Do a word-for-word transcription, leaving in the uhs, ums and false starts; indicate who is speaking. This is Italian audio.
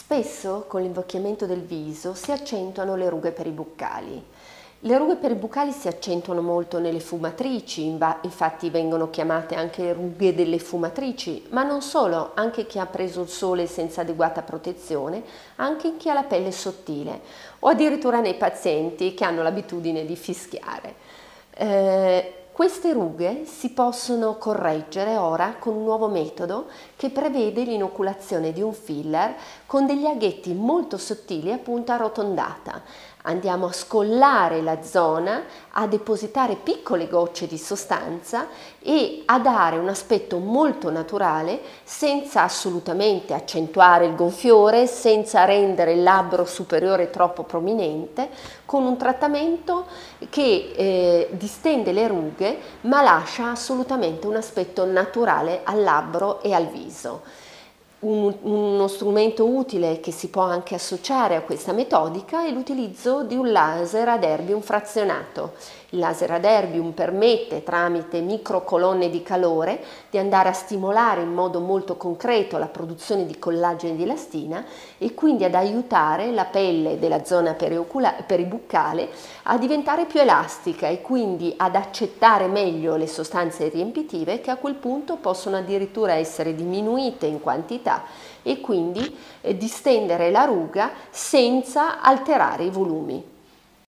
Speaker 1: Spesso con l'invecchiamento del viso si accentuano le rughe peribuccali. Le rughe peribuccali si accentuano molto nelle fumatrici, infatti vengono chiamate anche rughe delle fumatrici, ma non solo, anche chi ha preso il sole senza adeguata protezione, anche chi ha la pelle sottile o addirittura nei pazienti che hanno l'abitudine di fischiare. Eh, Queste rughe si possono correggere ora con un nuovo metodo che prevede l'inoculazione di un filler con degli aghetti molto sottili a punta arrotondata. Andiamo a scollare la zona, a depositare piccole gocce di sostanza e a dare un aspetto molto naturale senza assolutamente accentuare il gonfiore, senza rendere il labbro superiore troppo prominente, con un trattamento che eh, distende le rughe ma lascia assolutamente un aspetto naturale al labbro e al viso. Un, uno strumento utile che si può anche associare a questa metodica è l'utilizzo di un laser ad erbium frazionato. Il laser ad erbium permette, tramite microcolonne di calore, di andare a stimolare in modo molto concreto la produzione di collagene e di elastina e quindi ad aiutare la pelle della zona peribuccale a diventare più elastica e quindi ad accettare meglio le sostanze riempitive, che a quel punto possono addirittura essere diminuite in quantità e quindi eh, distendere la ruga senza alterare i volumi.